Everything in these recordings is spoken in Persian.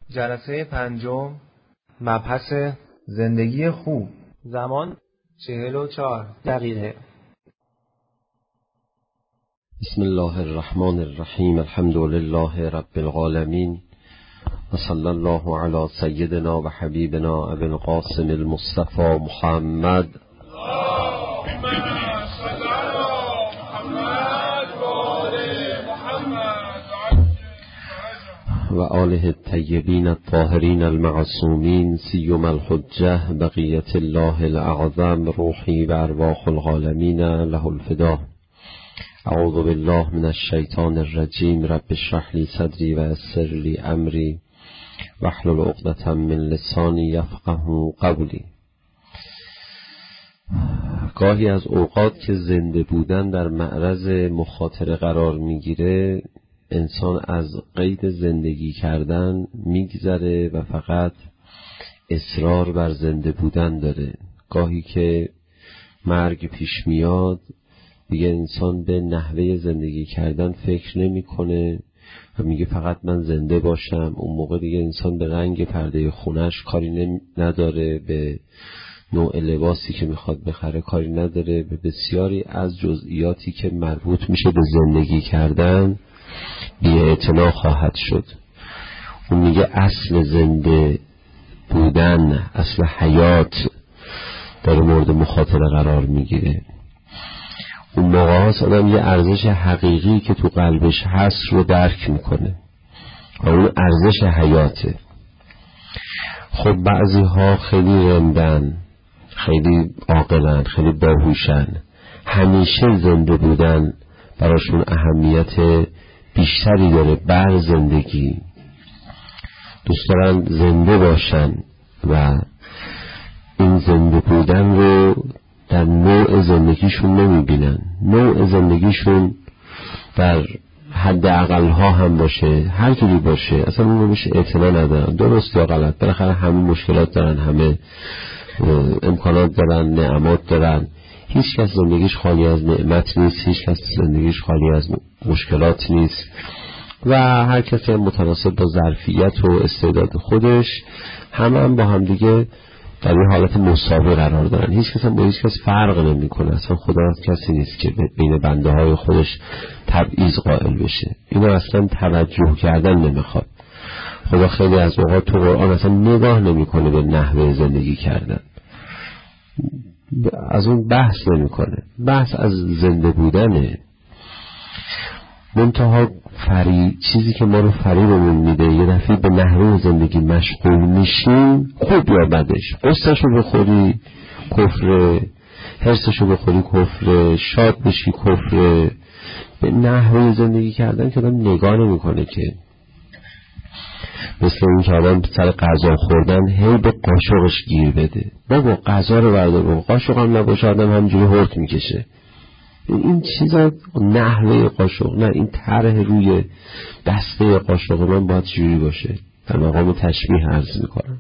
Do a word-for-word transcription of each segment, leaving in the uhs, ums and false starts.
جلسه پنجم، مبحث زندگی خوب. زمان چهل و چهار دقیقه. بسم الله الرحمن الرحیم. الحمد لله رب العالمین و صلی الله علی سیدنا و حبیبنا ابی القاسم المصطفى محمد و آله الطیبین الطاهرین المعصومین سیما الحجة بقیة الله الاعظم روحی و ارواح العالمین له الفدا. اعوذ بالله من الشیطان الرجیم. رب اشرح لی صدری و یسر لی امری واحلل عقدة من لسانی یفقهوا قولی. گاهی از اوقات که زنده بودن در معرض مخاطره قرار میگیره، انسان از قید زندگی کردن میگذره و فقط اصرار بر زنده بودن داره. گاهی که مرگ پیش میاد دیگه انسان به نحوه زندگی کردن فکر نمیکنه و میگه فقط من زنده باشم. اون موقع دیگه انسان به رنگ پرده خونش کاری نمی... نداره، به نوع لباسی که میخواد بخره کاری نداره، به بسیاری از جزئیاتی که مربوط میشه به زندگی کردن بی‌اعتنا خواهد شد. اون میگه اصل زنده بودن، اصل حیات در مورد مخاطره قرار میگیره. اون موقع هاست آدم یه ارزش حقیقی که تو قلبش هست رو درک میکنه و اون ارزش حیاته. خب بعضی ها خیلی رندن، خیلی عاقلن، خیلی باهوشن، همیشه زنده بودن براشون اهمیت بیشتری داره بر زندگی. دوست دارن زنده باشن و این زنده بودن رو در نوع زندگیشون نمیبینن. نوع زندگیشون در حد اقلها هم باشه، هر جوری باشه، اصلا اون رو بهش اعتنا ندارن. درست یا غلط، بالاخره همه مشکلات دارن، همه امکانات دارن، نعمات دارن. هیچ کس زندگیش خالی از نعمت نیست، هیچ کس زندگیش خالی از مشکلات نیست و هر کسی متناسب با ظرفیت و استعداد خودش همه هم با هم دیگه در این حالت مساوی قرار دارن. هیچ کس هم با هیچ کس فرق نمی کنه. اصلا خدا کسی نیست که بین بنده های خودش تبعیض قائل بشه. اینو اصلا توجه کردن نمیخواد. خدا خیلی از اوقات تو قرآن اصلا نگاه نمی کنه به نحوه زندگی کردن، از اون بحث نمی کنه. بحث از زنده بودنه. منتها فری چیزی که ما رو فریبمون میده، یه دفعه به نحوه زندگی مشغول میشیم، خوب یا بدش، قصه‌شو بخوری کفر، حرصشو بخوری کفر، شاد بشی کفر. به نحوه زندگی کردن که آدم نگاه نمی کنه که مثل این که آدم سر غذا خوردن هی به قاشقش گیر بده. بابا غذا رو بردار، قاشق هم نباشه آدم همجوری هورت میکشه. این چیزا نحوه قاشق، نه این طرح روی دسته قاشق من باید جوری باشه. در مقام تشبیه عرض میکنم.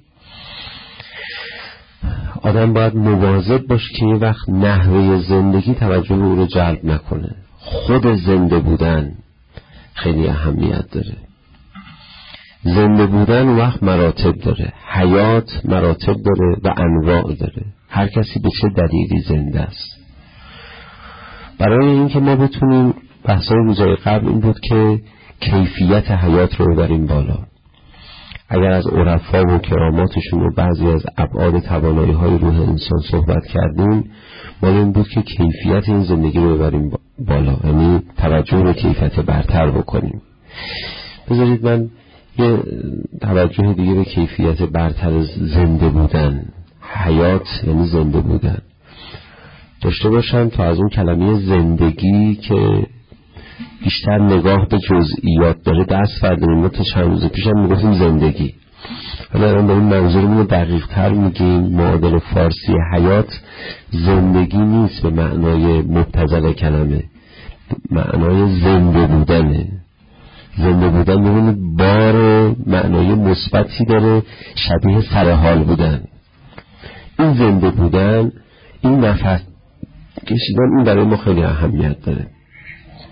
آدم باید مواظب باشه که یه وقت نحوه زندگی توجه او رو جلب نکنه. خود زنده بودن خیلی اهمیت داره. زنده بودن وقت مراتب داره، حیات مراتب داره و انواع داره. هر کسی به چه دلیلی زنده است. برای اینکه ما بتونیم، بحثای روزای قبل این بود که کیفیت حیات رو ببریم بالا. اگر از عرفا و کراماتشون و بعضی از ابعاد توانایی های روح انسان صحبت کردیم، ما این بود که کیفیت این زندگی رو ببریم بالا، یعنی توجه به کیفیت برتر بکنیم. بذارید من یه توجه دیگه به کیفیت برتر زنده بودن، حیات یعنی زنده بودن داشته باشم تا از اون کلمه زندگی که بیشتر نگاه به جزئیات داره دست برداریم. ما تا چند روز پیش هم میگفتیم زندگی، ولی الان داریم منظورمون رو دقیق تر میگیم. معادل فارسی حیات زندگی نیست به معنای مبتذل کلمه، معنای زنده بودنه. زنده بودن ببینید بار معنای مثبتی داره، شبیه سرحال بودن. این زنده بودن، این نفس کشیدن، این برای ما خیلی اهمیت داره.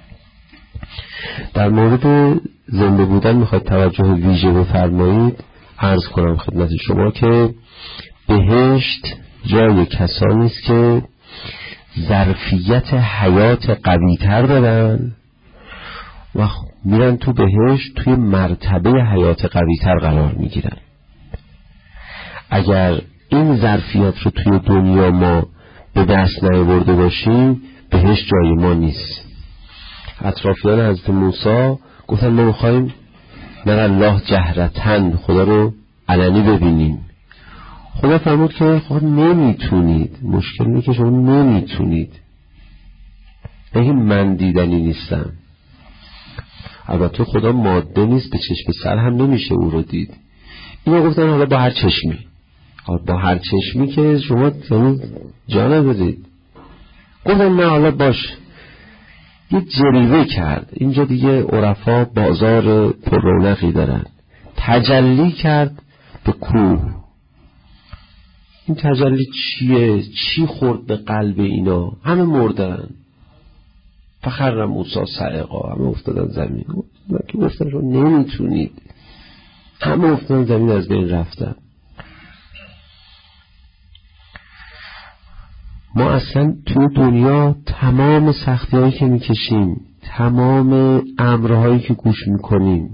در مورد زنده بودن میخواید توجه ویژه بفرمایید. عرض کنم خدمت شما که بهشت جای کسانی است که ظرفیت حیات قوی تر دارن و میرن تو بهشت توی مرتبه حیات قوی تر قرار میگیرن. اگر این ظرفیت رو توی دنیا ما به دست نیاورده باشیم بهشت جای ما نیست. اطرافیان حضرت موسی گفتن ما میخوایم نر الله جهرتن، خدا رو علنی ببینیم. خدا فرمود که خود نمیتونید، مشکل اینه که شما نمیتونید، بگه من دیدنی نیستم. البته خدا ماده نیست، به چشم سر هم نمیشه او رو دید. اینا گفتن حالا با هر چشمی، حالا با هر چشمی که شما جا ندارید. گفتن نه حالا باش. یه جلوه کرد، اینجا دیگه عرفا بازار پر رونقی دارن، تجلی کرد به کوه. این تجلی چیه؟ چی خورد به قلب اینا؟ همه مردن. فخر موسی صعقا، همه افتادن زمین. که گفتن شما نمیتونید، همه افتادن زمین، از بین رفتن. ما اصلا تو دنیا تمام سختی هایی که میکشیم، تمام امرهایی که گوش میکنیم،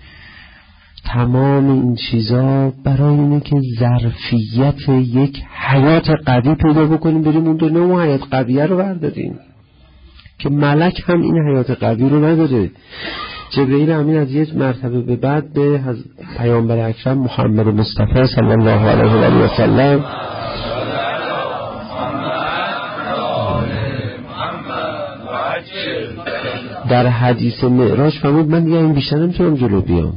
تمام این چیزا برای اینه که ظرفیت یک حیات قوی پیدا بکنیم، بریم اون دنیا و حیات قویه رو برداریم که ملک هم این حیات قوی رو نداره. جبرئیل امین از یک مرتبه به بعد به پیامبر اکرم محمد مصطفی صلی الله علیه و سلم در حدیث معراج فرمود من دیگه این بیشتر نمیتونم جلو بیام،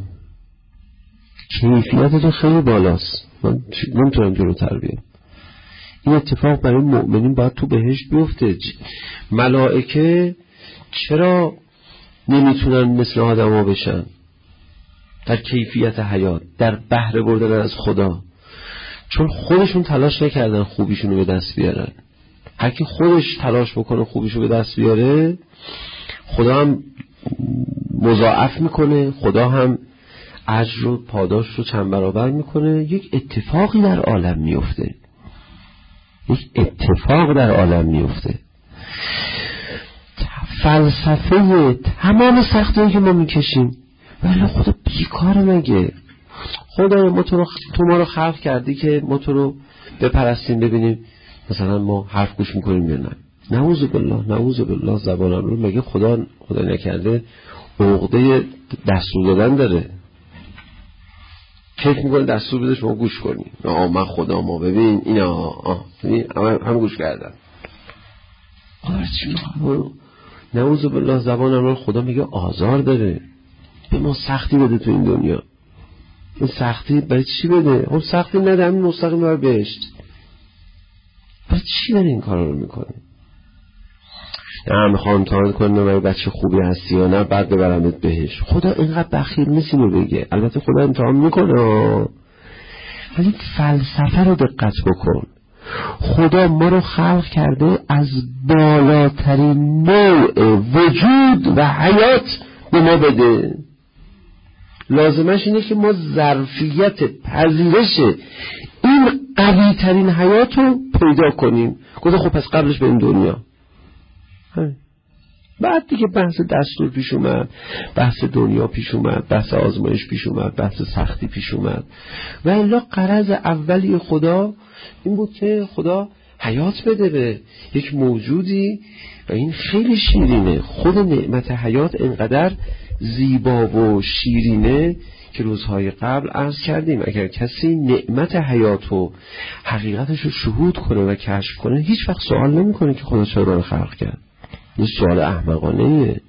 کیفیت تو خیلی بالاست، من نمیتونم جلوتر بیام. این اتفاق برای مؤمنین باید تو بهشت بیفته. ملائکه چرا نمیتونن مثل آدم ها بشن در کیفیت حیات، در بهره بردن از خدا؟ چون خودشون تلاش نکردن خوبیشونو به دست بیارن. هر کی خودش تلاش بکنه خوبیشو به دست بیاره، خدا هم مضاعف میکنه، خدا هم اجر و پاداش رو چند برابر میکنه. یک اتفاقی در عالم میفته، یک اتفاق در عالم میفته. فلسفه تمام سختی‌هایی که ما میکشیم، ولی خدا بیکاره مگه؟ خدا ما تو رو تو ما رو خلق کردی که ما تو رو بپرستیم، ببینیم مثلا ما حرف گوش میکنیم یا نه. نعوذ بالله، نعوذ بالله، زبانم رو مگه خدا خدا نکرده عقده دستور دادن داره؟ فکر میکنه دستور بده شما گوش کنی. آه من خدا ما ببین اینا آه ببین همه هم گوش کردن. آره چی میخوام؟ نعوذ بالله، زبانم رو خدا میگه آزار داره، به ما سختی بده تو این دنیا. این سختی برای چی بده؟ اون سختی نده، همین مستقیم بر بهشت. برای چی داری این کارا رو میکنه؟ نه میخوام امتحان کنم برای بچه خوبی هستی یا نه بعد ببرمت بهش. خدا اینقدر بخیل نیست اینو بگه. البته خدا امتحان میکنه، ولی فلسفه رو دقت بکن. خدا ما رو خلق کرده از بالاترین نوع وجود و حیات به ما بده. لازمش اینه که ما ظرفیت پذیرش این قوی ترین حیات رو پیدا کنیم. گفت خب پس قبلش به این دنیا. بعد دیگه بحث دستور پیش اومد، بحث دنیا پیش اومد، بحث آزمایش پیش اومد، بحث سختی پیش اومد. و الا غرض اولی خدا این بود که خدا حیات بده به یک موجودی و این خیلی شیرینه. خود نعمت حیات انقدر زیبا و شیرینه که روزهای قبل عرض کردیم اگر کسی نعمت حیات و حقیقتش رو شهود کنه و کشف کنه هیچ وقت سوال نمی کنه که خدا چرا رو خلق کرد. این سوال احمقانه ایه.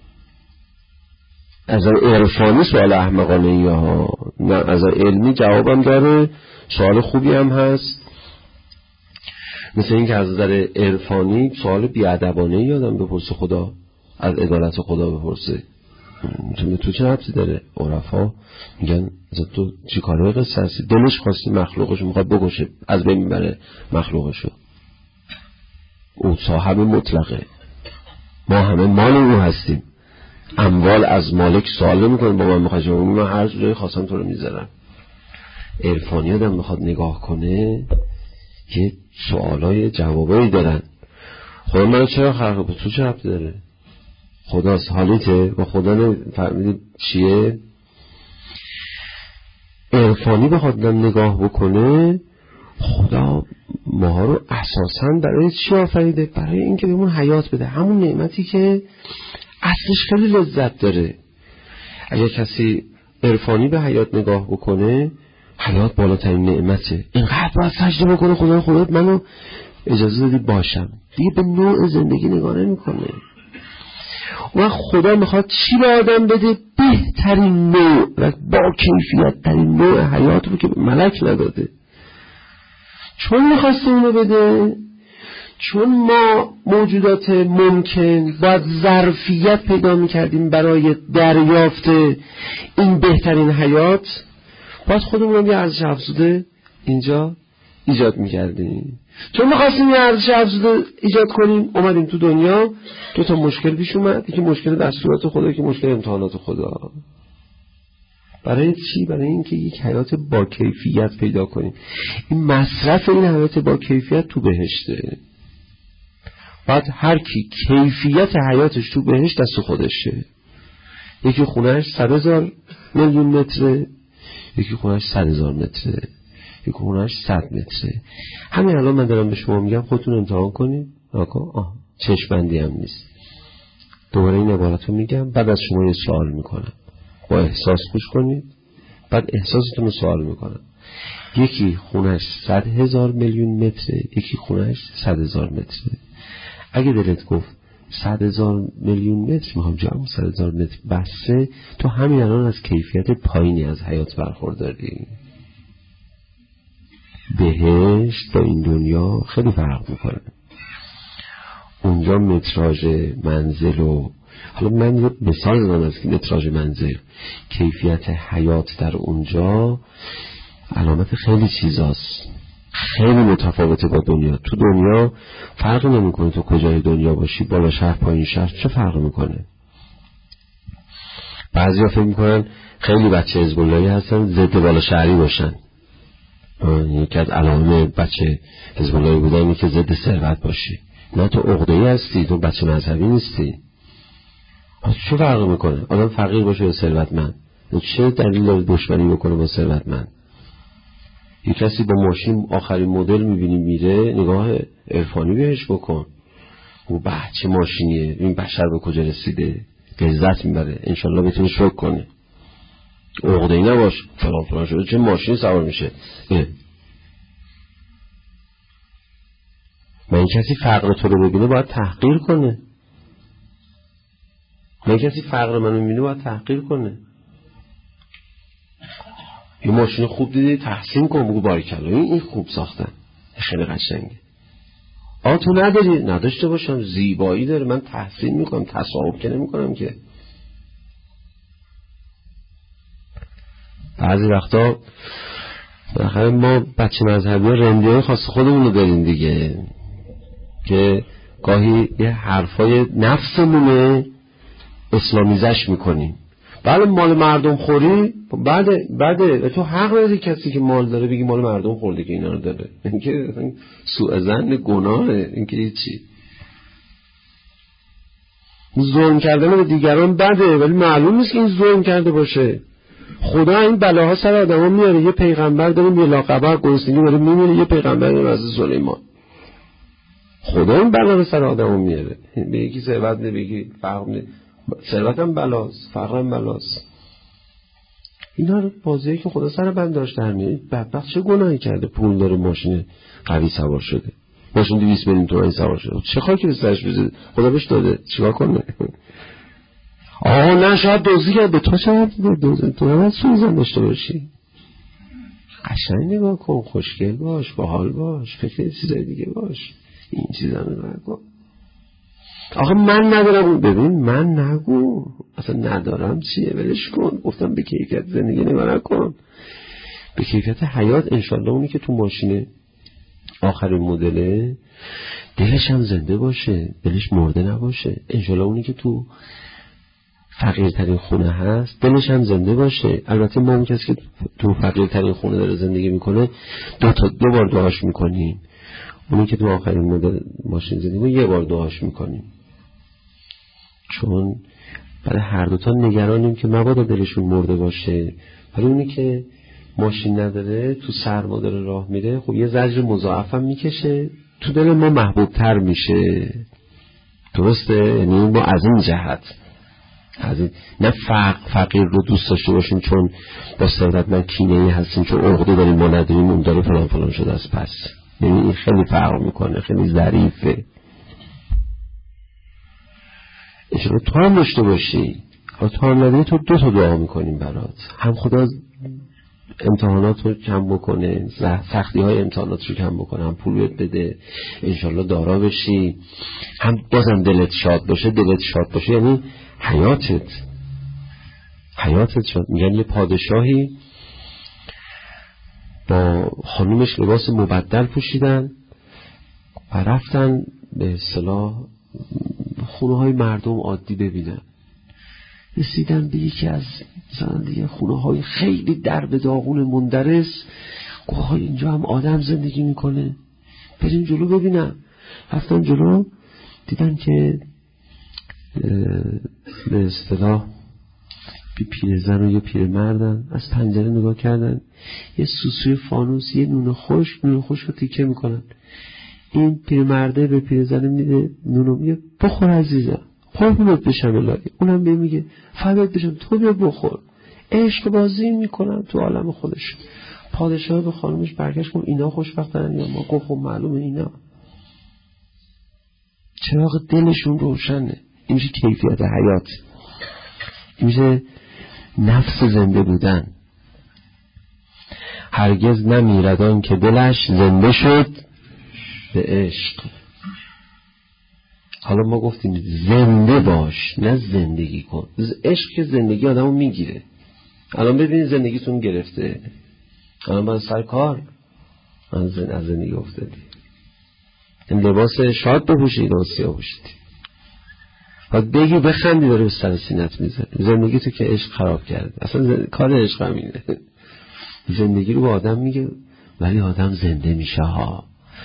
از عرفانی سوال احمقانه ایه ها. نه از علمی جوابم داره، سوال خوبی هم هست. مثل این که از نظر عرفانی سوال بیادبانه ای آدم بپرسه خدا، از عدالت خدا بپرسه. تو تو چه حبسی داره؟ عرفا میگن تو چی کاره قصه هستی؟ دلش خواستی مخلوقشو میخواد بگوشه، از بین میبره مخلوقشو. او صاحب مطلقه، ما همه مال او هستیم. اموال از مالک سوال نمی کنیم با من میخواد، من هر جایی خواستم تو رو میذارم. عرفانی آدم بخواد نگاه کنه یه سوالای جوابایی دارن. خدا منو چرا خلق؟ به تو چه ربطی داره؟ خداست، حالیته با خدا نفهمیدی چیه؟ عرفانی بخواد نگاه بکنه خدا ماها رو اساساً برای چی آفریده؟ برای اینکه بهمون حیات بده، همون نعمتی که اصلش خیلی لذت داره. اگر کسی عرفانی به حیات نگاه بکنه، حیات بالاترین نعمته، اینقدر باید سجده بکنه خدا خودت منو اجازه دادی باشم، دیگه به نوع زندگی نگاه نمی‌کنه. و خدا میخواد چی به آدم بده؟ بهترین نوع و با کیفیت ترین نوع حیات رو که ملک نداده. چون میخواسته اونو بده؟ چون ما موجودات ممکن باید ظرفیت پیدا میکردیم برای دریافت این بهترین حیات، باید خودمون هم یه ارزش افزوده اینجا ایجاد میکردیم. چون میخواستیم یه ارزش افزوده ایجاد کنیم، اومدیم تو دنیا، دو تا مشکل پیش اومد، یکی مشکل دستورات خدا، یکی مشکل امتحانات خدا. برای چی؟ برای اینکه یک حیات با کیفیت پیدا کنیم. این مصرف این حیات با کیفیت تو بهشته. بعد هر کی کیفیت حیاتش تو بهشت دست خودشه. یکی خونهش صد هزار میلیون متره، یکی خونهش صد هزار متره، یکی خونهش صد متره. همین الان من دارم به شما میگم خودتون امتحان کنید. آه چشمندی هم نیست. دوباره این عبارت رو میگم، بعد از شما یه سوال میکنم، با احساس گوش کنید، بعد احساستون رو سوال میکنم. یکی خونهش صد هزار میلیون متره، یکی خونهش صد هزار متره. اگه دلت گفت صد هزار میلیون متر میخوام جمع صد هزار متر بسه، تو همین الان از کیفیت پایینی از حیات برخورداری. بهشت با این دنیا خیلی فرق میکنه. اونجا متراژ منزل و حالا من یه مثال زدم از متراژ منزل، کیفیت حیات در اونجا علامت خیلی چیزاست، خیلی متفاوته با دنیا. تو دنیا فرق نمیکنه تو کجای دنیا باشی، بالا شهر پایین شهر، چه فرق میکنه؟ بعضیا فکر میکنن خیلی بچه حزب اللهی هستن ضد بالا شهری باشن. یکی از علائم بچه حزب اللهی بودن اینه که ضد ثروت باشی. نه، تو عقده‌ای هستی، تو بچه مذهبی نیستی. چه فرق میکنه آدم فقیر باشه یا ثروتمند؟ چه دلیل داره دشمنی بکنه با ثروتمند؟ یه کسی با ماشین آخرین مدل میبینی میره، نگاه عرفانی بهش بکن، او به چه ماشینیه، این بشر به کجا رسیده، لذت میبره، انشالله بتونی شکر کنه، عقده‌ای نباش فلان فلان شده چه ماشین سوار میشه. من کسی فقر تو رو ببینه باید تحقیر کنه، من کسی فقر منو میبینه باید تحقیر کنه. یه ماشین خوب دیدی تحسین کن، بگو باریکلا این این خوب ساختن، خیلی قشنگه. آ تو نداری؟ نداشته باشم، زیبایی داره، من تحسین میکنم، تصاحب که نمیکنم که. بعضی وقتا بالاخره ما بچه مذهبی ها رندی های خاص خودمونو داریم دیگه، که گاهی یه حرفای نفسمونه اسلامیزش میکنیم. بله مال مردم خوری، بعد بعد تو حق نداری کسی که مال داره بگی مال مردم خورده که اینا رو داره. این که سوء ظن گناهه، این که هیچی. ظلم کردن به دیگران بده، ولی معلوم نیست که این ظلم کرده باشه. خدا این بلاها سر آدما میاره. یه پیغمبر داریم یه لاقبر گرسنگی داره میمیره، یه پیغمبر داریم از سلیمان. خدا این بلا رو سر آدما میاره. به یکی ثروت نه، به یکی فقر نه. ثروت هم بلاست، فقر هم بلاست. اینا رو بازیه که خدا سر بند داشت در میاره. بدبخت چه گناهی کرده؟ پول داره، ماشین قوی سوار شده، ماشین دویست میلیون تومانی سوار شده، چه خاکی به سرش بزنه؟ خدا بهش داده، چیکار کنه؟ آه نه شاید دوزی کرده، تو شاید دوزی، تو هم سوزن داشته باشی. قشنگ نگاه کن، خوشگل باش، باحال باش، فکر چیزای دیگه باش، این چیزا رو نکن. آخه من ندارم، ببین من نگو اصلا ندارم چیه، ولش کن. گفتم به کیفیت زندگی نگاه نکن، به کیفیت حیات. انشالله اونی که تو ماشین آخرین مدله دلش هم زنده باشه، دلش مرده نباشه. انشالله اونی که تو فقیرترین خونه هست دلش هم زنده باشه. البته ما اون کسی که تو فقیرترین خونه داره زندگی میکنه دو تا دو بار دعاش میکنیم، اونی که تو آخرین مدل ماشین زندگی میکنه یه بار دعاش میکنیم، چون برای هر دوتا نگرانیم که مبادا دلشون مرده باشه. ولی اونی که ماشین نداره تو سرما داره راه میره، خب یه زجر مضاعف هم میکشه، تو دل ما محبوب تر میشه. درسته؟ یعنی ما از این جهت از این نه فقر فقیر رو دوست داشته باشیم چون با ثروتمند کینه‌ای هستیم، چون عقده داریم ما نداریم اون داره فلان فلان شده از پس. یعنی این خیلی فرق میکنه، خیلی ظریفه. انشاءالله تو هم داشته باشی. تو هم نداری تو دو تا دعا میکنیم برات، هم خدا امتحانات رو کم بکنه، سختی های امتحانات رو کم بکنه، هم پول بده انشالله دارا بشی، هم بازم دلت شاد باشه. دلت شاد باشه یعنی حیاتت حیاتت شاد. میگن یه پادشاهی با خانومش لباس مبدل پوشیدن و رفتن به اصطلاح خونه های مردم عادی ببینن. رسیدن به یکی از زندگی خونه های خیلی درب داغون مندرس، گوه های اینجا هم آدم زندگی میکنه، بریم جلو ببینم. رفتن جلو دیدن که به اصطلاح بی پیرزن و یه پیرمردن. از پنجره نگاه کردن، یه سوسوی فانوس یه نون خوش نون خوش رو تیکه میکنن. این پیرمرده به پیرزن میده نونو، میگه بخور عزیزم، قربونت بشم الهی. اونم به میگه فدات بشم، تو بیا بخور. عشق بازی میکنن تو عالم خودش. پادشاه به خانمش برگشت گفت اینا خوشبختن یا ما؟ گفت خب معلومه اینا. چراغ دلشون روشنه. این میشه کیفیت حیات، این میشه نفس زنده بودن. هرگز نمیردان که دلش زنده شد به عشق. حالا ما گفتیم زنده باش نه زندگی کن. عشق که زندگی آدمو میگیره. الان ببینید زندگیتون گرفته، الان باید سر کار از زندگی افتادی. این لباس شاد بپوشید و سیاه پوشیدی، باید بگی بخندی داره به سر سینت میزنی. زندگی تو که عشق خراب کرده. اصلا زن... کار عشق همینه. زندگی رو به آدم میگه ولی آدم زنده میشه ها.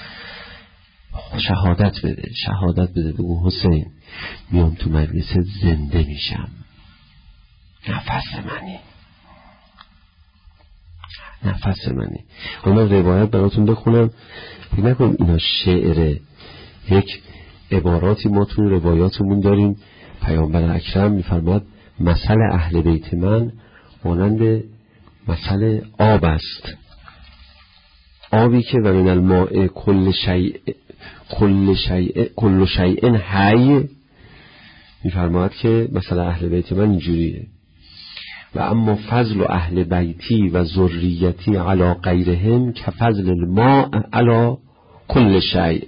شهادت بده، شهادت بده، بگو حسین میام تو مجلس زنده میشم، نفس منی نفس منی. من روایت براتون بخونم، فکر نکنم اینا شعره. یک عباراتی ما توی روایاتمون داریم. پیامبر اکرم میفرماد مثل اهل بیت من مانند مثل آب است، آبی که و من الماء کل شیء کل شیء کل شیء حی. میفرماد که مثلا اهل بیت من اینجوریه. و اما فضل اهل بیتی و ذریتی علی غیرهم که فضل الماء علی کل شیء.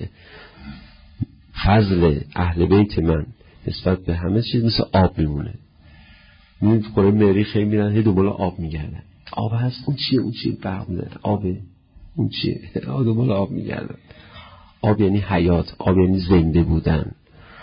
فضل اهل بیت من نسبت به همه چیز مثل آب میمونه. میبینید خوره مریخ میرن هی دنبال آب میگردن. آب هست، اون چیه اون چیه برق میزنه، آبه اون چیه، دنبال آب میگردن. آب یعنی حیات، آب یعنی زنده بودن.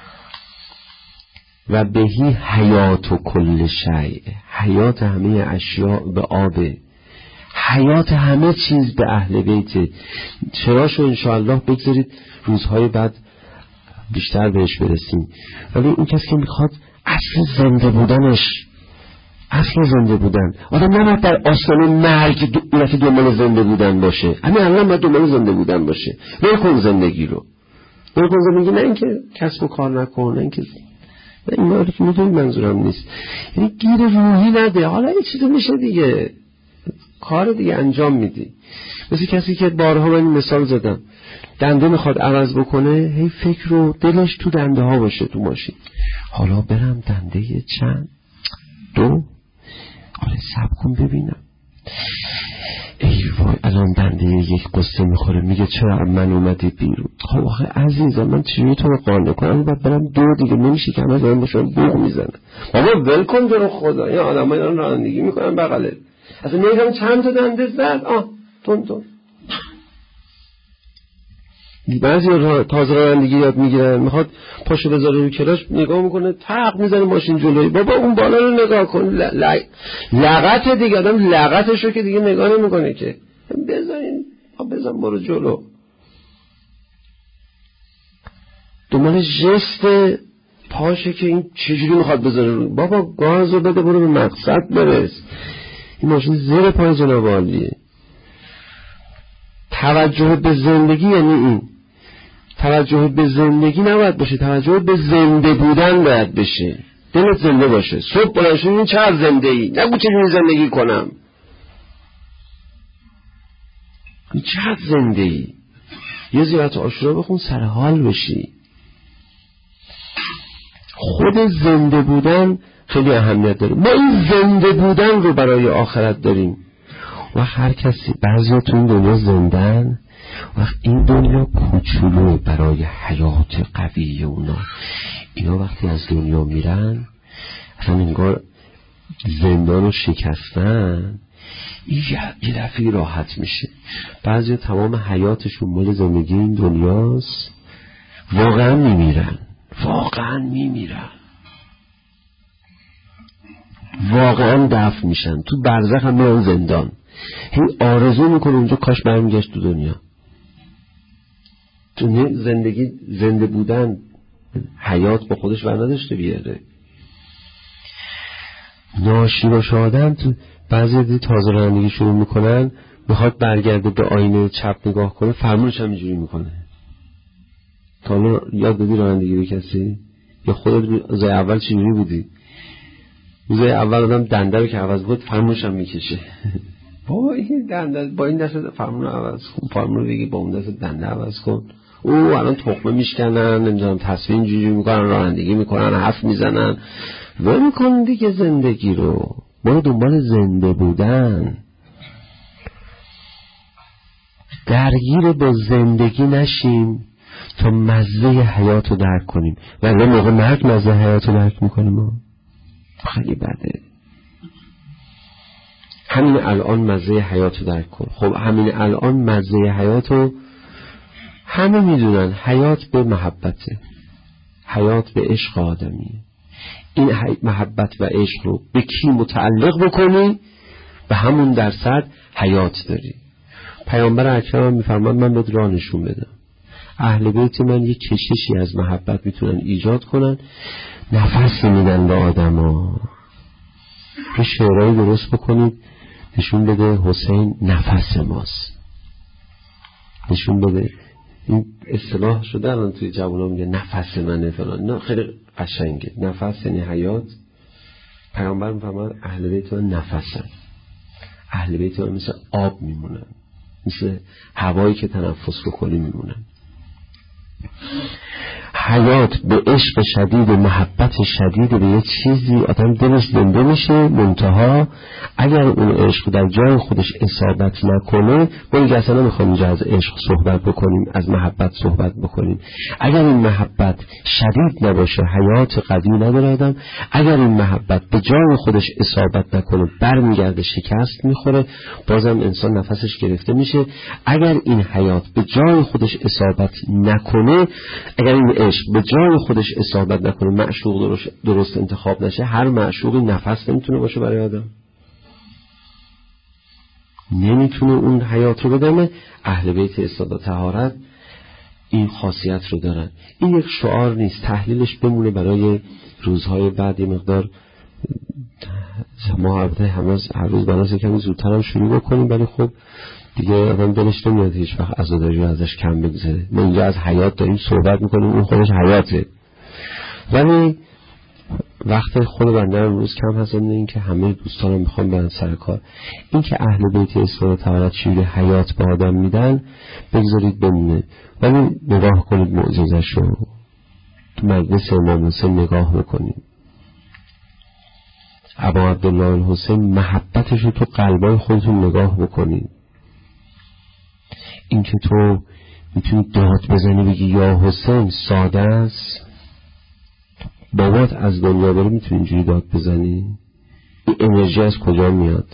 و بهی حیات و کل شیء، حیات همه اشیاء به آبه، حیات همه چیز به اهل بیت. چراشو انشاءالله بگذارید روزهای بعد بیشتر بهش برسیم. ولی این کسی که میخواد اصل زنده بودنش، اصل زنده بودن، آدم نباید در آستانه مرگ دو... که دنبال زنده بودن باشه. همین الان باید دنبال زنده بودن باشه. نکن زندگی رو، نکن زندگی، نه اینکه کسب و کار نکن، نه اینکه نه این مالی که میدونی منظورم نیست، یعنی گیر روحی نده. حالا یه چیزی میشه دیگه، کار دیگه انجام میدی. مثل کسی که بارها من مثال زدم، دنده میخواد عوض بکنه، هی فکر رو دلش تو دنده ها باشه تو ماشین. حالا برم دنده چند دو، حالا سب کن ببینم، ای وای الان دنده یک قصه میخوره، میگه چرا من اومدی بیرون. خب آخه عزیزم من چجوری تو رو قانع کنم؟ بعد برم دو دیگه نمیشه که همه دارم باشم بوق میزنه. بابا ول کن تو رو خدا، این آدم ها دارن رانندگی میکنن بغله. اصلا میگم چند تا دنده زد، آه تون تون بعضی تازه رانندگی یاد میگیرن، میخواد پاشو بذاره رو کلاش، نگاه میکنه تق میزنه ماشین جلوی، بابا اون بالا رو نگاه کن، لغت دیگه، آدم لغتش رو که دیگه نگاه نمیکنه که بذارین بزن برو جلو، دنبال ژست پاشه که این چجوری میخواد بذاره رو. بابا گاز رو بده برو به مقصد برس، این ماشین زیر پای جناب عالیه. توجه به زندگی یعنی این، توجه به زندگی نباید باشه، توجه به زنده بودن باید بشه، دلت زنده باشه، صبح بلند شدی این چقدر زنده ای، نگو چجوری زندگی کنم، این چقدر زنده ای، یه زیارت عاشورا بخون سر حال بشی. خود زنده بودن خیلی اهمیت داره. ما این زنده بودن رو برای آخرت داریم و هر کسی، بعضی تو این دنیا زندن و این دنیا کوچولو برای حیات قوی اونا، اینا وقتی از دنیا میرن اصلا انگار زندان رو شکستن، یه دفعه راحت میشه. بعضی تمام حیاتشون مال زندگی این دنیاست، واقعا میمیرن، واقعا میمیرن، واقعا دفن میشن، تو برزخ هم میان زندان، هی آرزو میکنه اونجا کاش برمیگشت تو دنیا. تو زندگی زنده بودن حیات با خودش ور نداشته بیاره. ناشیباش آدم تو بعضی دی تازه رانندگی شروع میکنن، میخواد برگرده به آینه چپ نگاه کنه، فرمونش هم اینجوری میکنه. تا حالا یاد دادی رانندگی به کسی؟ یا خودت روزای اول چجوری بودی؟ روزای اول آدم دنده رو که عوض بود فرمونش هم میکشه. بابا این دنده با این دست فرمون رو عوض کن، فرمون رو بگی با اون دست دنده عوض کن. او الان تخمه میشکنن، نمیدونم تصویر اینجوری میکنن، رانندگی میکنن، حرف میزنن. و میکنن دیگه زندگی رو. برو دنبال زنده بودن. درگیر با زندگی نشیم تا مزه حیات رو درک کنیم. ولی موقع مرگ مزه حیات رو درک میکنیم ما خیلی بده. همین الان مزه حیات رو درک کن. خب همین الان مزه حیات رو همه میدونن، حیات به محبته، حیات به عشق آدمیه. این محبت و عشق رو به کی متعلق بکنی به همون درصد حیات داری. پیامبر اکرم میفرماد من بهت راه نشون بدم. اهل بیت من یک کششی از محبت میتونن ایجاد کنن، نفس میدن به آدما. که شعرهایی درست بکنید نشون بده حسین نفس ماست، نشون بده. این اصطلاح شده الان توی جوونا میگه نفس منه فلان. نه خیلی قشنگه. نفس یعنی حیات. پیامبر میفرماد اهل بیت من نفسن، اهل بیت من مثل آب میمونن، مثل هوایی که تنفس بکنی میمونن. حیات به عشق شدید و محبت شدید به یه چیزی آدم دلش زنده میشه. منتها اگر اون عشق در جای خودش اصابت نکنه، ما دیگه اصلا نمیخوایم اینجا از عشق صحبت بکنیم، از محبت صحبت بکنیم. اگر این محبت شدید نباشه، حیات قوی نداره آدم. اگر این محبت به جای خودش اصابت نکنه، برمیگرده شکست میخوره، بازم انسان نفسش گرفته میشه. اگر این حیات به جای خودش اصابت نکنه، اگر این عشق به جای خودش اصابت نکنه، معشوق درست, درست انتخاب نشه، هر معشوقی نفس نمیتونه باشه برای آدم، نمیتونه اون حیات رو بدمه. اهل بیت اصلاح و طهارت این خاصیت رو دارن. این یک شعار نیست، تحلیلش بمونه برای روزهای بعد. یه مقدار ما البته هر روز بناس کمی زودتر هم شروع بکنیم، ولی خب دیگه آدم دلش نمیاد هیچ وقت عزاداری ازش کم بگذره. ما اینجا از حیات داریم صحبت میکنیم، اون خودش حیاته. ولی وقت خود بنده امروز کم هست، این که همه دوستانم میخوام برن سر کار. این که اهل بیت اصلاح و طهارت چیزی حیات به آدم میدن بگذارید بمونه، ولی نگاه کنید معجزه‌ش رو تو مجلس امام حسین نگاه بکنید. ابا عبدالله الحسین محبتش رو تو قلبای خودتون نگاه بکنید. این که تو میتونی داد بزنی بگی یا حسین ساده است، بابات از دنیا بره میتونی اینجوری داد بزنی؟ این انرژی از کجا میاد؟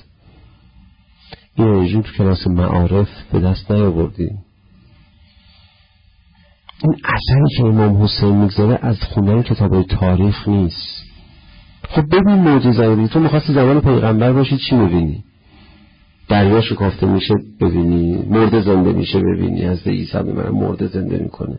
این انرژی تو کلاس معارف به دست نیاوردی. این اثری که امام حسین میگذاره از خوندن کتابای تاریخ نیست. خب ببین معجزه رو، تو می‌خواستی زمان پیغمبر باشی چی می‌بینی؟ دریا شکافته میشه ببینی، مرده زنده میشه ببینی، از عیسی به من مرده زنده میکنه.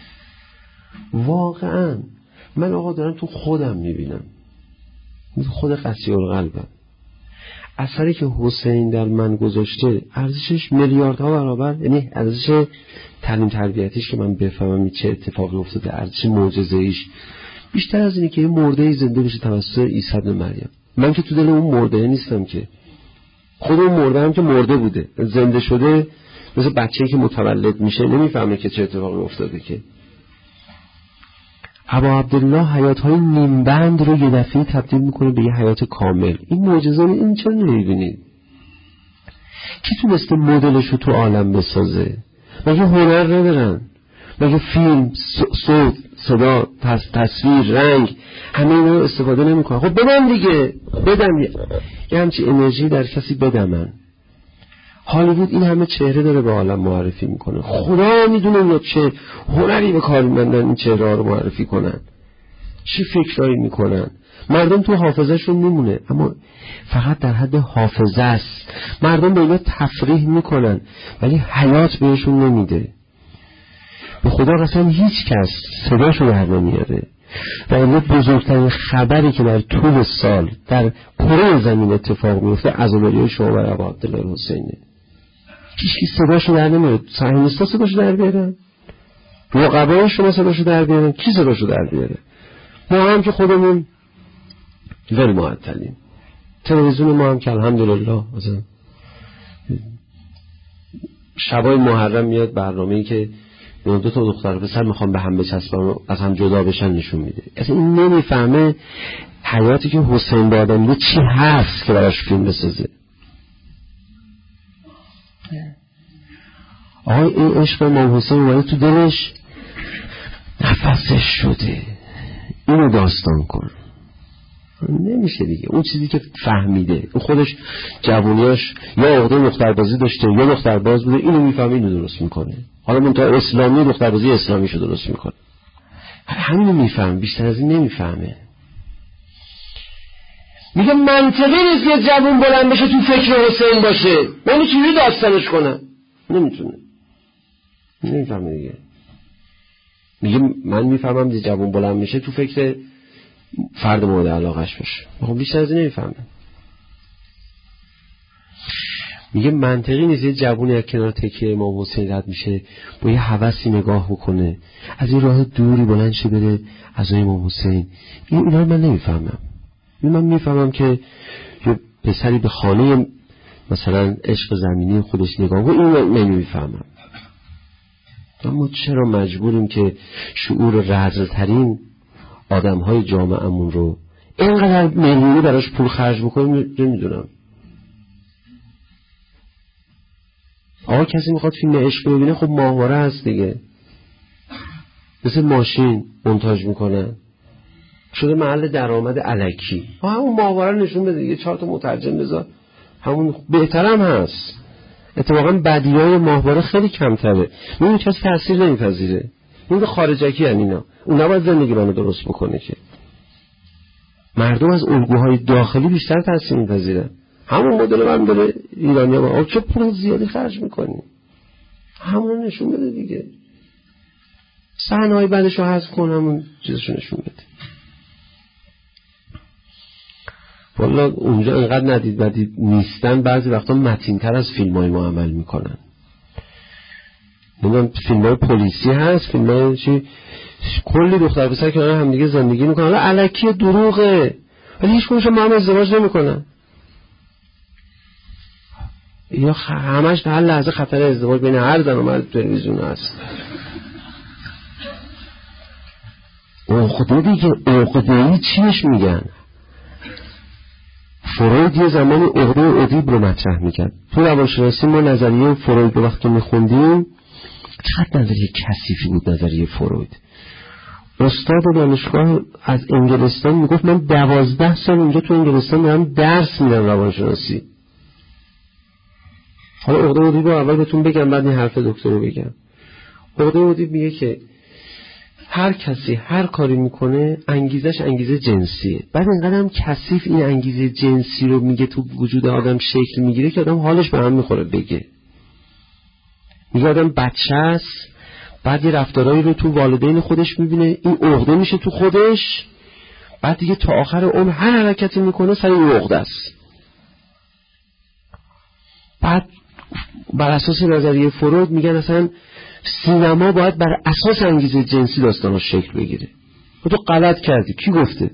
واقعا من آقا دارم تو خودم میبینم، خود قسی القلبم. اثری که حسین در من گذاشته ارزشش میلیاردها برابر، یعنی ارزش تعلیم تربیتیش که من بفهمم چه اتفاقی افتاده، ارزش معجزه‌ایش بیشتر از اینه که یه مرده زنده بشه توسط عیسی ابن مریم. من که تو دل اون مرده نیستم که، خود اون مرده هم که مرده بوده زنده شده، مثل بچه‌ای که متولد میشه نمیفهمه که چه اتفاقی افتاده. که ابا عبدالله حیات‌های نیمبند رو یه دفعه تبدیل میکنه به یه حیات کامل. این معجزه این چرا نمیبینید؟ کی تونسته مدلش رو تو عالم بسازه؟ مگه هنر ندارن؟ مگه فیلم، صوت، صدا، تصویر، رنگ همه اینا رو استفاده نمیکنن؟ خب بدم دیگه، بدم یه, یه همچی انرژی در کسی بدم. من هالیوود این همه چهره داره به عالم معرفی میکنه، خدا میدونه یا چه هنری به کار میبندن این چهره ها رو معرفی کنن، چی فکرایی میکنن. مردم تو حافظهشون میمونه، اما فقط در حد حافظه است. مردم به اینا تفریح میکنن ولی حیات بهشون نمیده. به خدا قسم هیچ کس صداشو در نمیاره. و این بزرگترین خبری که در طول سال در کره زمین اتفاق میفته عزاداری شما بر ابا عبدالله حسینه. هیچکی صداشو در نمیاره. صهیونیستا صداشو در بیارن، رقبای شما صداشو در بیارن، کی صداشو در بیاره؟ ما هم که خودمون ول معطلیم. تلویزیون ما هم که الحمدلله شبای محرم میاد برنامه‌ای که دو تا دختر پسر میخوام به هم بچسبن و از هم جدا بشن نشون میده. اصلا این نمیفهمه حیاتی که حسین با آدم میده چی هست که براش فیلم بسازه. آقای این عشق امام حسین اومده تو دلش، نفسش شده، اینو داستان کن. نمیشه دیگه. اون چیزی که فهمیده، اون خودش جوونیاش یا عقده دختربازی داشته یا دخترباز بوده، اینو میفهمه، اینو درست میکنه. حالا منتها اسلامی دختربازی اسلامیشو درست میکنه. همینو میفهم، بیشتر از این نمیفهمه. میگه منطقی نیست که جوون بلند بشه تو فکر حسین باشه، من چجوری داستانش کنم؟ نمیتونه، نمیفهمه دیگه. میگه من میفهمم دیگه جوون بلند میشه تو فکر فرد مورد علاقش باشه. خب بیشتر از این نمیفهمه. میگه منطقی نیست یه جوونی از کنار تکیه امام حسین رد میشه با یه هوسی نگاه بکنه، از این راه دوری بلند شه بره از امام حسین. این اینا رو من نمیفهمم. من میفهمم که یه پسری به خانه مثلا عشق زمینی خودش نگاه کنه، این نمیفهمم. اما چرا مجبوریم که شعور رذل‌ترین آدم‌های جامعه‌مون رو اینقدر میلیونی براش پول خرج بکنیم؟ نمیدونم. آقا کسی میخواد فیلم عشق ببینه، خب ماهواره هست دیگه، مثل ماشین مونتاژ میکنن، شده محل درآمد الکی. همون ماهواره نشون بده دیگه، چهار تا مترجم بذار، همون بهترم هست. اتفاقا بدیهای ماهواره خیلی کمتره. این کسی تاثیر نمیپذیره. این خارجکی هن اینا، اون نباید زندگی منو درست بکنه که. مردم از الگوهای داخلی بیشتر تاثیر میپذیرن. همون مدل من داره ایرانی ها. آب چه پول زیادی خرج میکنی؟ همون نشون بده دیگه. صحنه های بعدش رو حذف کن، همون چیزشو نشون بده. والا اونجا انقدر ندید ندید نیستن، بعضی وقتا متین‌تر از فیلم های ما عمل میکنن. نمیدونم فیلم های پلیسی هست، فیلم های چی، کلی دختر پسر که هم دیگه زندگی میکنن، حالا الکی دروغه، ولی هیچ کنشون ما هم ازدواج نمیکنن. یا همش هر لحظه خطر ازدواج بین هر زن و مرد تلویزیون هست. عقده دیگه، عقده‌ای چیش میگن؟ فروید یه زمانی عقده ادیب رو مطرح میکرد. تو روانشناسی ما نظریه فروید رو وقتی میخوندیم چقدر نظریه کثیفی بود. نظریه فروید، استاد دانشگاه از انگلستان میگفت من دوازده سال اینجا تو انگلستان دارم درس میدم روانشناسی. حالا عقده ادیب رو اول بهتون بگم بعد این حرف دکتر رو بگم. عقده ادیب میگه که هر کسی هر کاری میکنه انگیزش انگیزه جنسیه. بعد اینقدر هم کثیف این انگیزه جنسی رو میگه تو وجود آدم شکل میگیره که آدم حالش به هم میخوره. بگه میگه آدم بچه است، بعد یه رفتارهایی رو تو والدین خودش میبینه، این عقده میشه تو خودش، بعد دیگه تا آخر عمر هر حرکتی میکنه سر این عقده است. بعد بر اساس نظریه فروید میگن اصلا سینما باید بر اساس انگیزه جنسی داستانش شکل بگیره. تو غلط کردی، کی گفته؟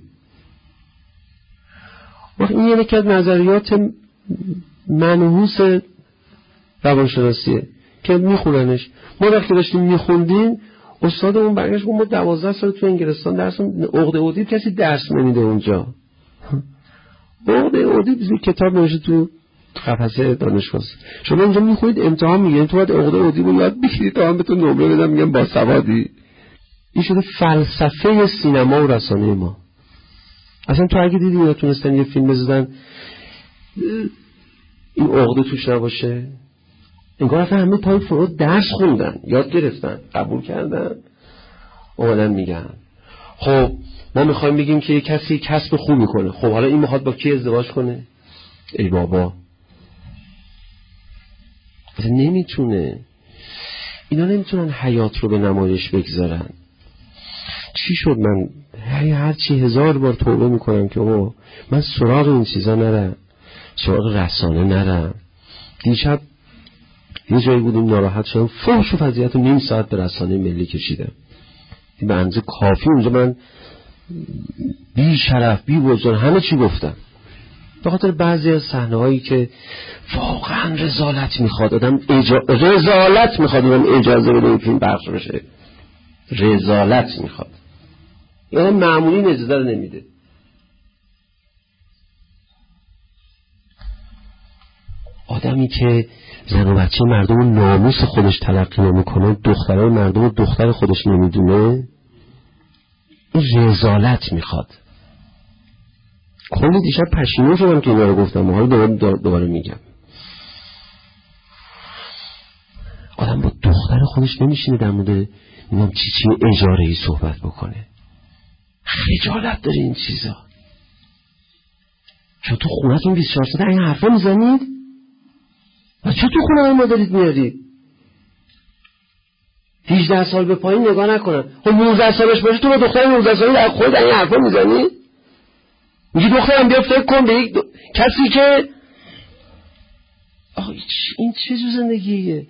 این یه یکی از نظریات منحوس روانشناسیه که میخوننش. ما وقتی داشتیم میخوندیم استادمون برگشت گفت ما دوازده سال تو انگلستان درس عقده ادیب کسی درس نمیده اونجا. عقده ادیب کتاب نوشته تو قفسه دانشگاه. شما اینجا میخونید امتحان میگیرید تو باید عقده ادیب رو یاد بگیرید تا هم بهتون نمره بدم میگم باسوادی. این شده فلسفه سینما و رسانه ما. اصلا تو اگه دیدی یا تونستن یه فیلم بزنن این عقده توش نباشه، انگار اصلا همه پای فروید درس خوندن، یاد گرفتن، قبول کردن، اومدن میگن خب ما میخوایم بگیم که یه کسی کسب خوب میکنه، خب حالا این میخواد با کی ازدواج کنه؟ ای بابا اصلا نمیتونه. اینا نمیتونن حیات رو به نمایش بگذارن. چی شد من هر چی هزار بار توبه میکنم که او من سراغ این چیزا نرم، سراغ رسانه نرم. دیشب یه جایی بودیم ناراحت شدم، فحش و فضیحت رو نیم ساعت به رسانه ملی کشیدم. به اندازه کافی اونجا من بی شرف بی وجدان همه چی گفتم به خاطر بعضی از صحنه‌هایی که واقعا رذالت میخواد. آدم اجا... رذالت میخواد آدم اجازه بده این فیلم پخش بشه. رذالت میخواد. یعنی معمولی اجازه رو نمیده. آدمی که زن و بچه مردم و ناموس خودش تلقی نمیکنه، دخترای مردم و دختر خودش نمیدونه، این رذالت میخواد. کلی دیشب پشیمون شدم که اینا رو گفتم، حالا دوباره, دوباره میگم. آدم با دختر خودش نمیشینه در مورد نمیدونم چی چی اجاره ای صحبت بکنه. خجالت داره این چیزا. چون تو خونتون بیست و چهار ساعته این حرفا میزنید؟ و چون تو خونه ما دارید میارید؟ هجده سال به پایین نگاه نکنن. خب نوزده سالش باشه تو با دختر نوزده سالی در خود این حرفا میزنی؟ میگی دخترم بیا فکر کن به یک دو... کسی که آخه این چه جو زندگیه؟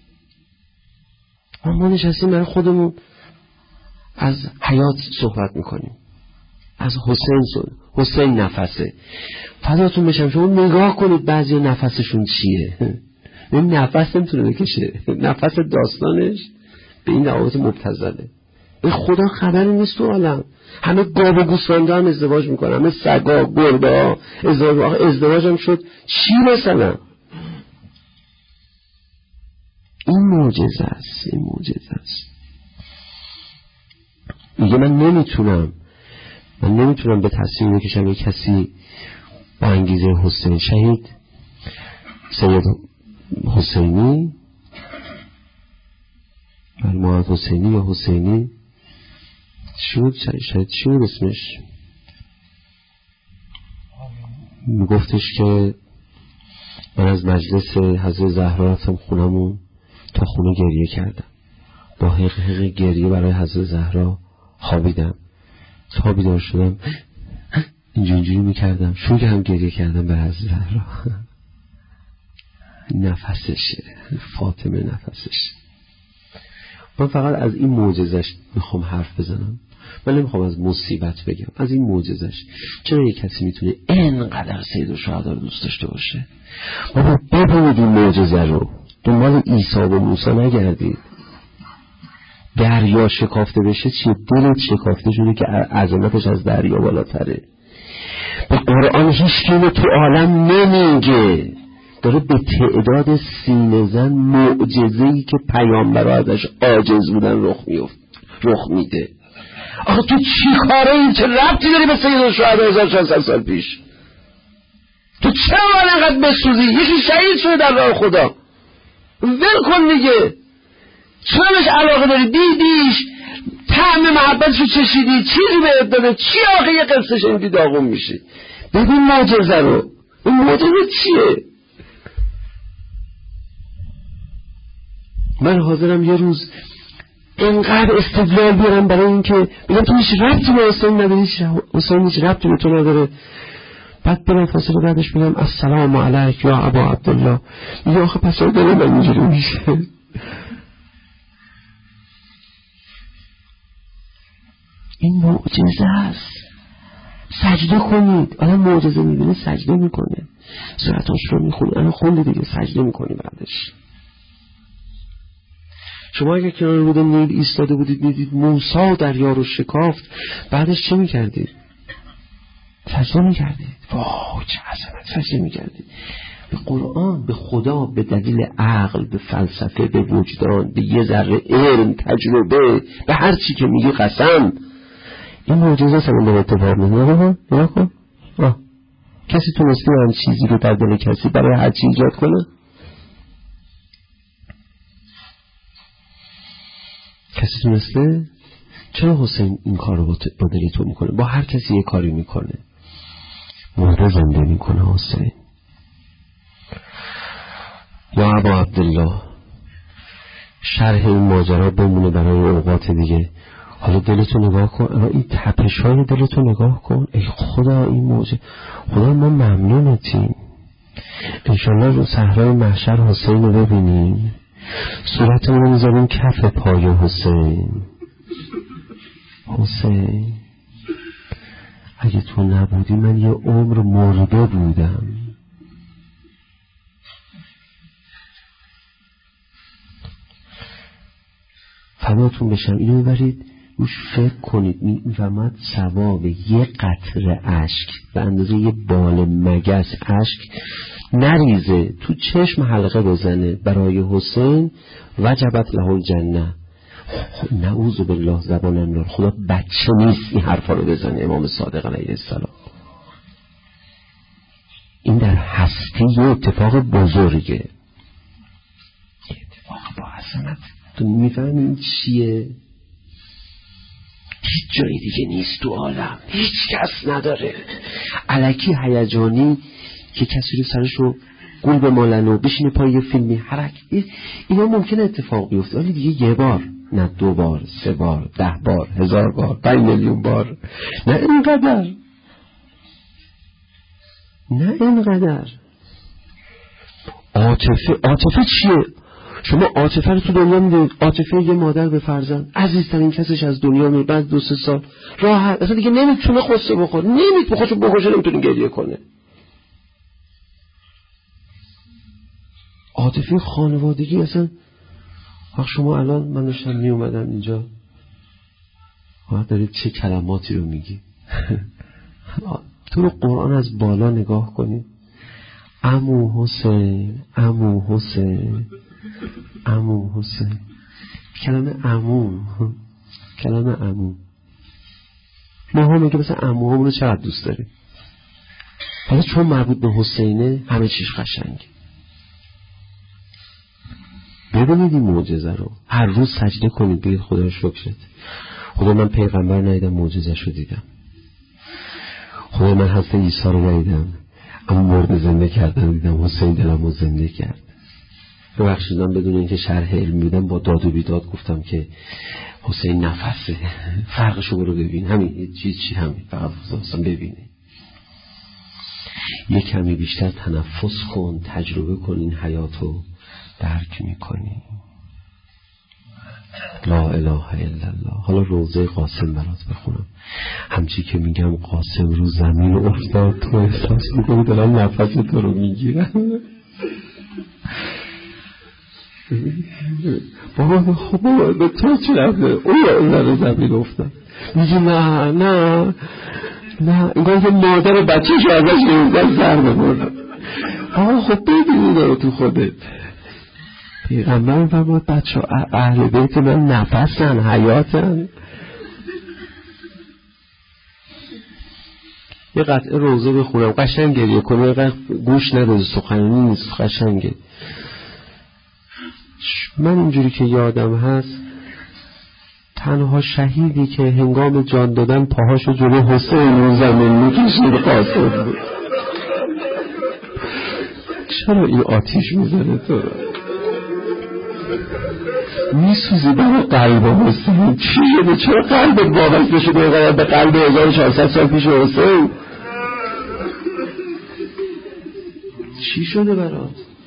ما نشستیم برای خودمون از حیات صحبت میکنیم، از حسین صحبت. حسین نفسه فضاتون بشم شما نگاه کنید بعضی نفسشون چیه. این نفس نمیتونه بکشه، نفس داستانش به این روابط مبتذله. این خدا خبری نیست تو عالم. همه گاو و گوسفندا هم ازدواج میکنن، همه سگا گربه ها ازدواج. آخه ازدواج هم شد چی مثلا؟ این معجزه است، این معجزه است. میگه من نمیتونم من نمیتونم به تصمیم بکشم یک کسی با انگیزه حسین شهید سید حسینی محمد حسینی یا حسینی شد شاید چی بود اسمش، میگفتش که من از مجلس حضرت زهرا رفتم خونمون تا خونه گریه کردم، با حق حق گریه برای حضرت زهرا خوابیدم، تا بیدار شدم اینجا اینجوری میکردم، چون که هم گریه کردم به حضرت زهرا. نفسشه فاطمه، نفسش. من فقط از این معجزش میخوام حرف بزنم. من نمیخوام از مصیبت بگم، از این معجزش. چرا یک کسی میتونه اینقدر سید الشهدا رو دوست داشته باشه؟ بابا ببینید این معجزه رو، دنبال عیسی و موسی نگردید. دریا شکافته بشه چیه؟ دلت شکافته شده که عظمتش از دریا بالاتره. به قرآن هیچ کینو تو عالم نمیگه، داره به تعداد سینه زن معجزه‌ای که پیامبرها ازش عاجز بودن رخ میفت رخ میده. آخه تو چی کاره این؟ چه ربطی داری به سید الشهدا هزار و چهارصد سال پیش؟ تو چرا انقدر بسوزی؟ یکی شهید شده در راه خدا، ول کن دیگه. چرا بهش علاقه داری؟ دیدیش طعم محبتشو چشیدی، چیزی بهت داده، چی آخه یه قصه شنیدی داغون میشی؟ ببین معجزه رو، این معجزه چیه؟ من حاضرم یه روز اینقدر استدلال بیارم برای این که بگم تو هیچ ربطی به حسین نداری، حسین هیچ ربطی به تو نداره، بعد برم فاصله بعدش بگم السلام علیک یا ابا عبدالله، میگه آخه پس های داره من اینجوری میشه. این معجزه است. سجده کنید. الان معجزه میبینه سجده میکنه، سورتاش رو میخونه، الان خونده دیگه، سجده میکنی بعدش. شما اگر کنار رود نیل ایستاده بودید میدید موسی دریا رو شکافت، بعدش چه میکردید؟ سجده میکردید. واو چه عظمت، سجده میکردید به قرآن، به خدا، به دلیل عقل، به فلسفه، به وجدان، به یه ذره علم، تجربه، به هر چی که میگی قسم. این معجزه سمون در اتفاق میده. نگاه کن. آه. کسی تونسته هم چیزی رو در دل کسی برای هر چی ایجاد کنه؟ کسی تونسته؟ چرا حسین این کار رو با دل تو میکنه؟ با هر کسی یه کاری میکنه، مرده زنده میکنه حسین. یا ابا عبدالله، شرح این ماجرا بمونه برای اوقات دیگه. حالا دلتو نگاه کن، الان این تپش های دلتو نگاه کن. ای خدا این موجه، خدا ما ممنونتیم. انشالله رو صحرای محشر حسین رو ببینیم، صورتمون رو میذاریم کف پای حسین. حسین اگه تو نبودی من یه عمر مرده بودم. فداتون بشم، اینو ببرید روش فکر کنید. میفهمد ثواب یه قطره اشک به اندازه یه بال مگس اشک نریزه تو چشم حلقه بزنه برای حسین، وجبت له الجنه. نعوذ بالله زبانم نار، خدا بچه نیست این حرفا رو بزنه. امام صادق علیه السلام، این در هستی یه اتفاق بزرگه، یه اتفاق با عظمت. تو میفهمی این چیه؟ هیچ جایی دیگه نیست تو عالم، هیچ کس نداره. الکی هیجانی که کسی رو سرش رو گول به مالن و بشینه پای یه فیلمی حرک، اینا ممکنه اتفاق بیفته، ولی دیگه یه بار نه، دو بار، سه بار، ده بار، هزار بار، پنج میلیون بار، نه اینقدر، نه اینقدر. عاطفه، عاطفه چیه؟ شما عاطفه رو تو دنیا میدید، عاطفه یه مادر به فرزند، عزیزترین کسش از دنیا میره، بعد دو سه سال راحت اصلا دیگه نمیتونه قصه بخوره، نمیتونه خودشو بکشه، نمیتونه گریه کنه. عاطفه خانوادگی اصلا. وقت شما الان من داشتم می اومدم اینجا، وقت دارید چه کلماتی رو میگی. تو رو قرآن از بالا نگاه کنید. عمو حسین، عمو حسین، عمو حسین، کلمه عمو، کلمه عمو. ما هم میگه مثلا عمو همون رو چقدر دوست داریم، حالا چون مربوط به حسینه همه چیش قشنگه. ببینید این معجزه رو، هر روز سجده کنید، بگید خدا رو شکرت. خدا من پیغمبر ندیدم، معجزه شو دیدم. خدا من حضرت عیسی رو ندیدم، اما مرد زنده کردن دیدم. حسین دلم رو زنده کرد. ببخشیدم بدون اینکه شرح علمی بودم، با داد و بیداد گفتم که حسین نفسه، فرقشو برو ببین، همین چیز چی همین، فقط حسین ببینه. یه کمی بیشتر تنفس کن، تجربه کن، این حیاتو درک میکنی. لا اله الا الله. حالا روضه قاسم برات بخونم. همچی که میگم قاسم رو زمین افتاد، تو احساس میکنی دارم نفس تو رو میگیرم. بابا خب بابا به تو چی رفته؟ اون رو زمین افتاد. میگی نه نه نه، اینگاه که مادر بچه شو ازش گرفتن سر ببردم. آقا خب ببینی داره تو خودت. پیغمبر فرمود بچه اهل بیت من نفسن، حیاتن. یه قطعه روزه بخونم قشنگ گریه کنم، یه قطعه گوش ندازه، سخنرانی نیست، قشنگه. من اینجوری که یادم هست تنها شهیدی که هنگام جان دادن پاهاشو جلو حسین رو زمین میکشید قاسم بود. چرا این آتیش میزنه تو رو؟ میسوزی برای قلب حسین. چی شده؟ چرا قلبت وابسته شده به قلب هزار و چهارصد سال پیش حسین؟ چی شده برات؟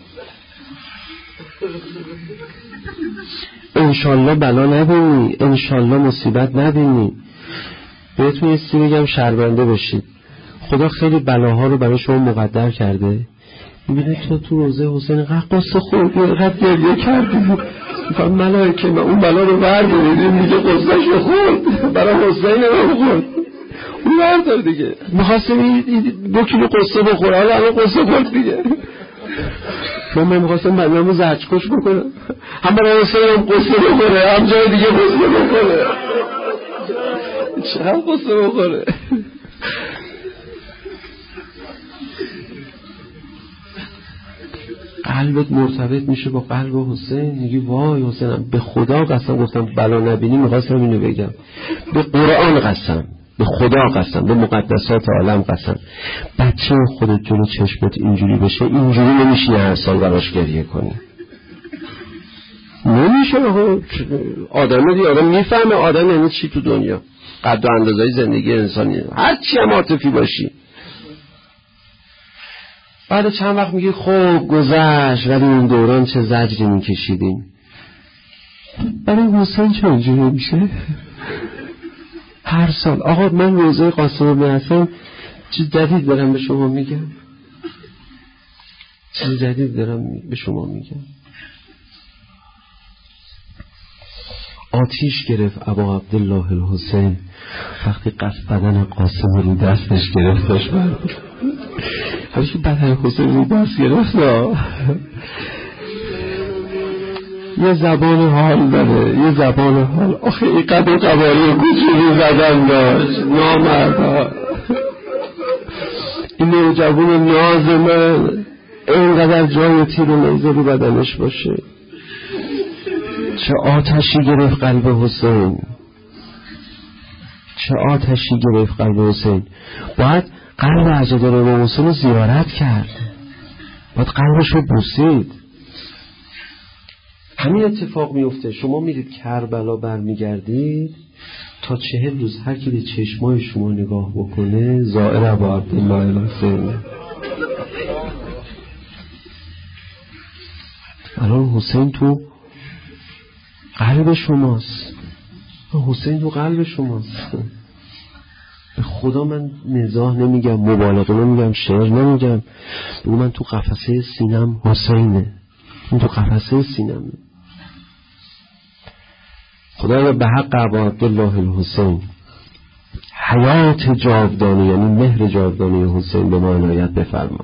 انشالله بلا نبینی، انشالله مصیبت نبینی. بهتون یه چیزی بگم شرمنده بشید. خدا خیلی بلاها رو برای شما مقدر کرده. میبینه تو تو روزه حسین اینقدر قصه خوردی، اینقدر گریه کردی، میفهم ملائکه من اون بلا رو برداریدیم میگه قصهش رو خورد، برای حسین رو خورد، اون بردار دیگه. میخواستم دو کیلو قصه بخوره، حالا الان قصه خورد دیگه. من میخواستم بدنم رو زرچکش بکنم، هم برای حسین هم قصه بخوره، هم جای دیگه قصه بخوره. چقدر قصه بخوره؟ قلبت مرتبط میشه با قلب حسین. میگی وای حسینم، به خدا قسم گفتم بلا نبینی. میخواستم اینو بگم، به قرآن قسم، به خدا قسم، به مقدسات عالم قسم، بچه خودت جلو چشمت اینجوری بشه، اینجوری نمیشینه هر سال براش گریه کنی. نمیشه. آدم دی آدم میفهمه آدم یعنی چی تو دنیا، قد و اندازهای زندگی انسانی، هر چی هم عاطفی باشی. بعد چند وقت میگی خب گذشت، ولی اون دوران چه زجری میکشیدیم. برای حسین چه اینجوری میشه؟ هر سال آقا من روزه قاسم بن حسن چیز جدید دارم به شما میگم، چیز جدید دارم به شما میگم. آتیش گرفت ابا عبدالله الحسین وقتی قصد بدن قاسم رو دستش گرفتش. من همیشه که بدن حسین رو دست گرفت یه زبان حال داره، یه زبان حال. آخه این قدر قواری کوچولی زدن داشت نامرد. این نوجوان ناز من اینقدر جای تیر و نیزه رو بدنش باشه. چه آتشی گرفت قلب حسین، چه آتشی گرفت قلب حسین. باید قلب عزادار امام حسین رو زیارت کرد، باید قلبش رو بوسید. همین اتفاق میفته. شما میرید کربلا برمیگردید، تا چهل روز هر کی به چشمای شما نگاه بکنه زائر ابا عبدالله الحسین. الان حسین تو قلب شماست، حسین تو قلب شماست. به خدا من مزاح نمیگم، مبالغه نمیگم، شعر نمیگم. بگو من تو قفسه سینم حسینه، این تو قفسه سینمه. خدا به حق ابا عبدالله الحسین حیات جاودانی، یعنی مهر جاودانی حسین به ما عنایت بفرما.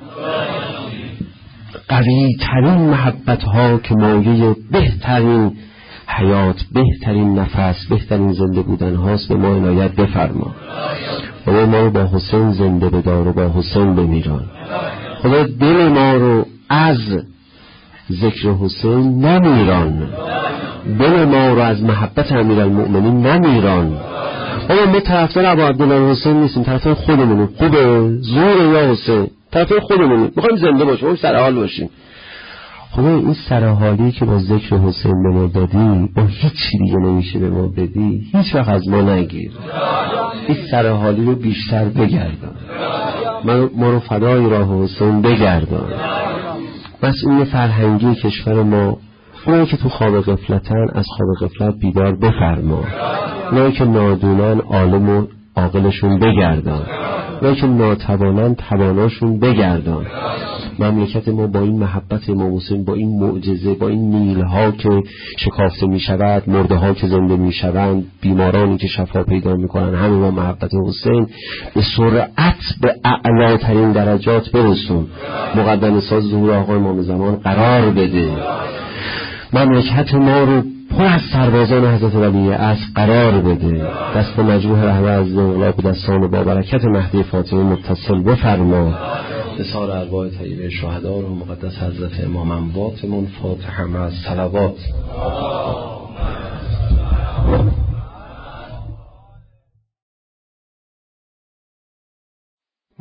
قوی ترین محبت ها که مایه بهترین حیات، بهترین نفس، بهترین زنده بودن هاست به ما عنایت بفرما. خدا ما رو با حسین زنده بدار و با حسین بمیران. خدا دل ما رو از ذکر حسین نمیران، دل ما رو از محبت امیرالمؤمنین نمیران. اما ما طرفدار ابا عبدالله حسین نیستیم، طرفدار خودمونیم. خوبه زور یا حسین، طرفدار خودمونیم، میخوایم زنده باشیم، میخوایم سرحال باشیم. خدا این سرحالی که با ذکر حسین به ما دادی با هیچی دیگه نمیشه به ما بدی، هیچ وقت از ما نگیر. این سرحالی رو بیشتر بگردان، ما رو فدای راه حسین بگردان. مسئول فرهنگی کشور ما، اونایی که تو خواب غفلتن از خواب غفلت بیدار بفرما، اونایی که نادونن عالم و عاقلشون بگردان، اونایی که ناتوانن تواناشون بگردان. مملکت ما با این محبت امام حسین، با این معجزه، با این نیلها که شکافته می شود، مرده ها که زنده می شوند، بیمارانی که شفا پیدا می کنند، همه ما محبت حسین به سرعت به اعلاترین درجات برسون. مقدم ساز ظهور آقای امام زمان قرار بده. مملکت ما رو پر از سربازان حضرت ولی عصر قرار بده. دست مجروح رهبر از انقلاب به دستان با برکت مهدی فاطمی متصل بفرما. بسار ارواح طیبه شهدا و مقدس حضرت امام امواتمون فاتحه مع صلوات.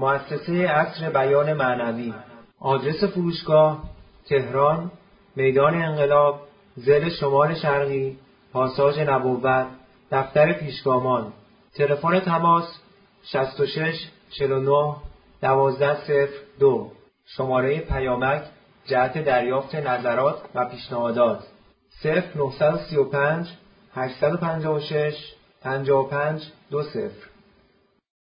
مؤسسه عصر بیان معنوی. آدرس فروشگاه: تهران، میدان انقلاب، ضلع شمال شرقی، پاساژ نبوت، دفتر پیشگامان. تلفن تماس: شصت و شش چهل و نه دوازده صفر دو. شماره پیامک جهت دریافت نظرات و پیشنهادات: صفر نه سه پنج هشت پنج شش پنج پنج دو صفر.